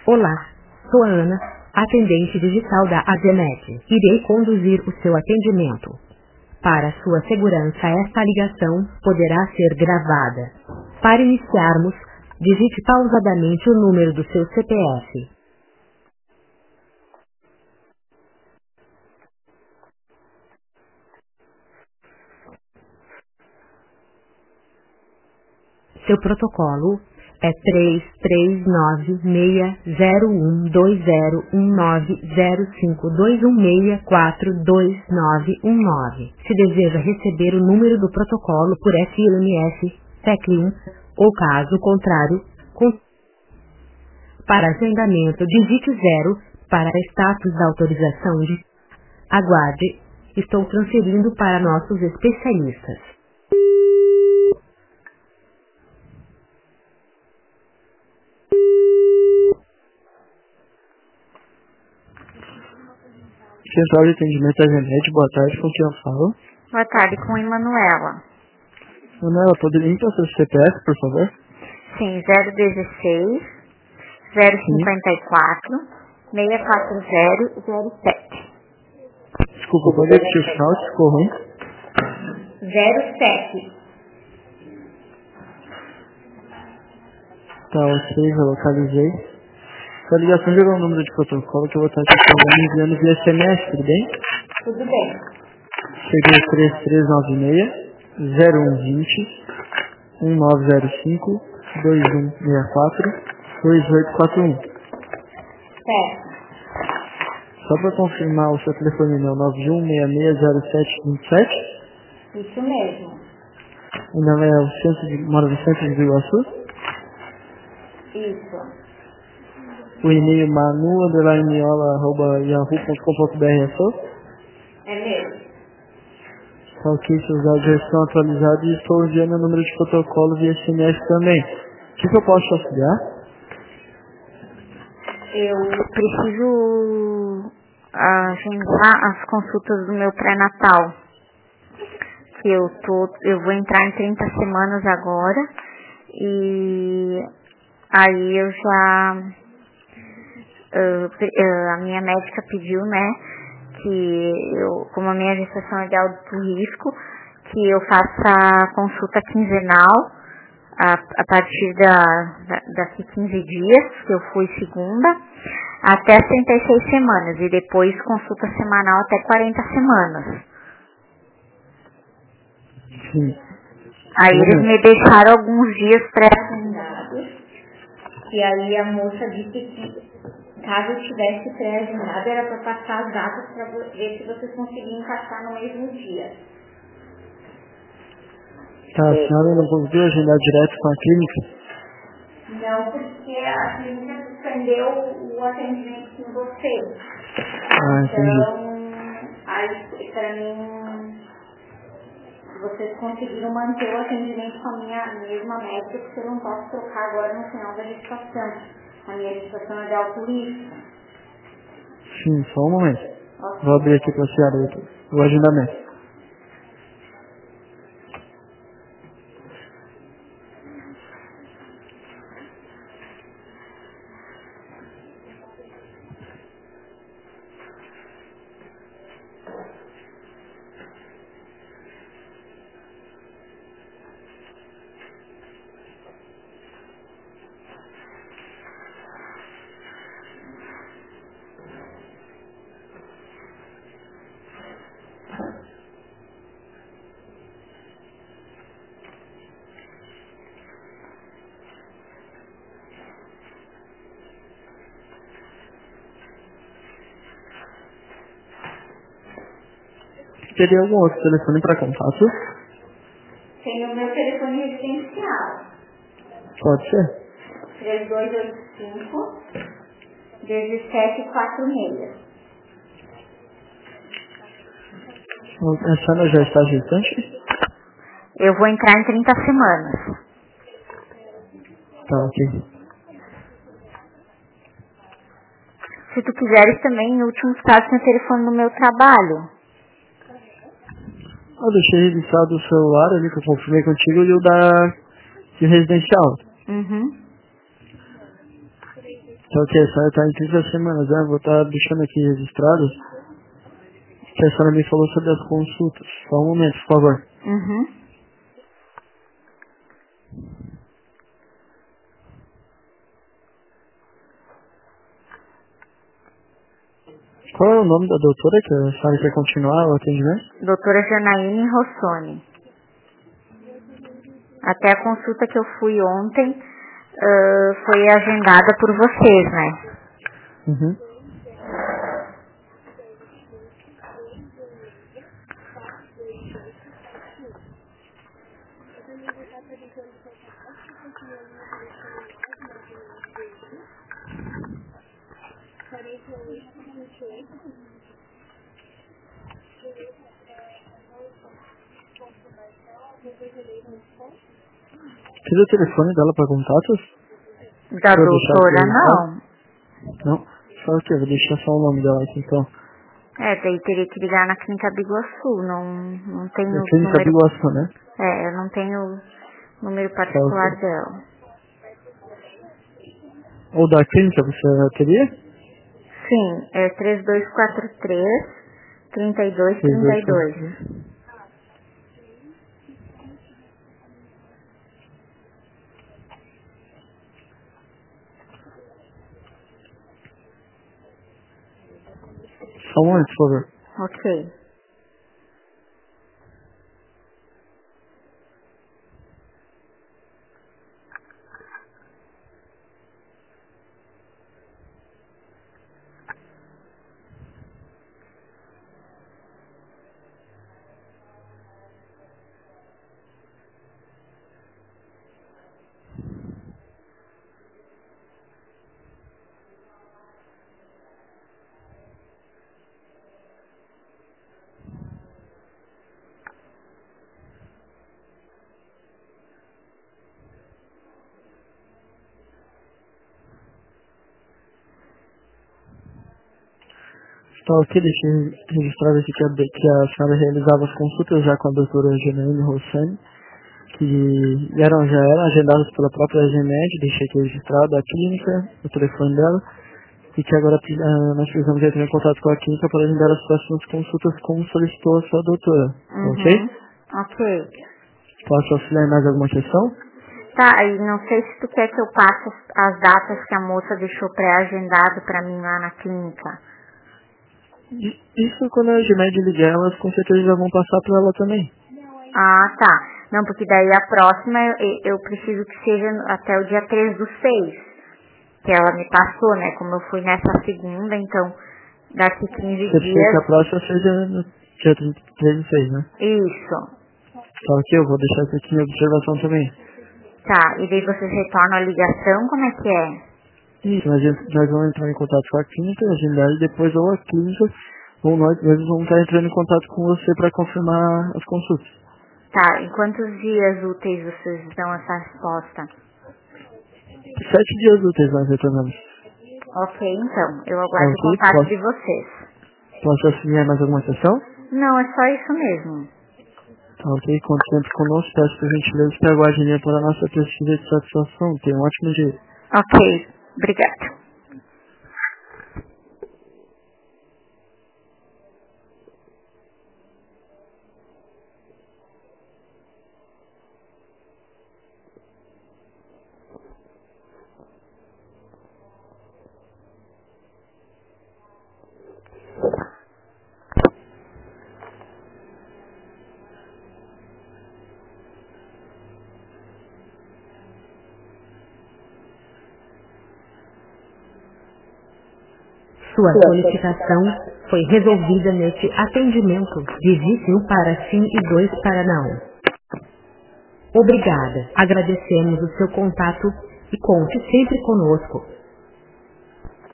Olá, sou a Ana, atendente digital da Azenet. Irei conduzir o seu atendimento. Para sua segurança, esta ligação poderá ser gravada. Para iniciarmos, digite pausadamente o número do seu CPF. Seu protocolo é 339-601-20-05-216-42919. Se deseja receber o número do protocolo por SMS, tecle 1, ou caso contrário, para agendamento digite 0, para status da autorização de aguarde, estou transferindo para nossos especialistas. Central de Atendimento Azenet, boa tarde, com quem eu falo? Boa tarde, com a Emanuela. Manuela, poderia entrar seu CPF, por favor? Sim, 016 054 64007. Desculpa, pode repetir o final, que ficou ruim? 07. Tá, ok, já localizei. Sua ligação gerou um número de protocolo que eu vou estar te enviando via SMS, tudo bem? Tudo bem. Seria 3396-1905-2164-2841. Certo. Só para confirmar, o seu telefone é o 91660727. Isso mesmo. O nome é o mora no centro de Iguaçu. Isso. O e-mail manu_miola@yahoo.com.br é seu? É mesmo. Tá ok, seus dados já estão atualizados e estou enviando o número de protocolo via SMS também. O que eu posso te auxiliar? Eu preciso agendar as consultas do meu pré-natal. Que eu vou entrar em 30 semanas agora. E aí eu já... a minha médica pediu, né, que como a minha gestação é de alto risco, que eu faça consulta quinzenal a partir daqui 15 dias, que eu fui segunda, até 36 semanas, e depois consulta semanal até 40 semanas. Sim. Aí eles me deixaram alguns dias pré-agendados, e aí a moça disse que caso eu tivesse pré-agendado, era para passar as datas para ver se vocês conseguiam encaixar no mesmo dia. Tá, a senhora não conseguiu agendar direto com a clínica? Não, porque a clínica suspendeu o atendimento com você. Entendi. Então, aí para mim, vocês conseguiram manter o atendimento com a minha mesma médica, porque eu não posso trocar agora no final da gestação. A minha gestação é de alto risco. Sim, só um momento. Okay. Vou abrir aqui para a senhora o agendamento. Teria algum outro telefone para contato? Tem o meu telefone residencial. Pode ser? 3285-1746. A senhora já está gestante? Eu vou entrar em 30 semanas. Tá, ok. Se tu quiseres também, em últimos casos, tem o telefone no meu trabalho. Eu deixei registrado o celular ali que eu confirmei contigo e o de residencial. Uhum. Então, que a senhora está em 30 semanas, né? Vou estar deixando aqui registrado que a senhora me falou sobre as consultas. Só um momento, por favor. Uhum. Qual é o nome da doutora que a senhora quer continuar o atendimento? Doutora Janaíne Rossoni. Até a consulta que eu fui ontem foi agendada por vocês, né? Uhum. Quer o telefone dela para contatos? Da doutora, não. Não? Só o quê? Vou deixar só o nome dela aqui, então. Daí teria que ligar na Clínica Biguaçu, não tenho Da Clínica número... Biguaçu, né? Eu não tenho número particular dela. Ou da clínica você teria? Sim, é 3243-3232. Só um momento, por favor. Ok. Tá ok, deixa eu registrar aqui que a senhora realizava as consultas já com a doutora Janaíne Rossani, que já eram agendadas pela própria GMED, deixei aqui registrado a clínica, o telefone dela, e que agora nós precisamos entrar em contato com a clínica para agendar as próximas consultas como solicitou a sua doutora, ok? Ok. Posso auxiliar em mais alguma questão? Tá, e não sei se tu quer que eu passe as datas que a moça deixou pré-agendado pra mim lá na clínica. Isso quando a GMED ligar, elas com certeza já vão passar para ela também. Ah, tá. Não, porque daí a próxima eu preciso que seja até o dia 3/6, que ela me passou, né? Como eu fui nessa segunda, então daqui 15 Você precisa que a dias. próxima seja no dia 36, né? Isso. Tá ok, eu vou deixar isso aqui em observação também. Tá, e daí vocês retornam a ligação, como é que é? Isso, nós vamos entrar em contato com a clínica, agendar e depois ou a clínica ou nós mesmos vamos estar entrando em contato com você para confirmar as consultas. Tá, em quantos dias úteis vocês dão essa resposta? 7 dias úteis nós retornamos. Ok, então, eu Tá aguardo o ok? contato de vocês. Posso auxiliar mais alguma questão? Não, é só isso mesmo. Tá ok? Conto sempre conosco, peço por gentileza que aguarde a linha para a nossa pesquisa de satisfação. Tenha um ótimo dia. Ok, obrigada. Sua solicitação foi resolvida neste atendimento. Digite 1 para sim e 2 para não. Obrigada. Agradecemos o seu contato e conte sempre conosco.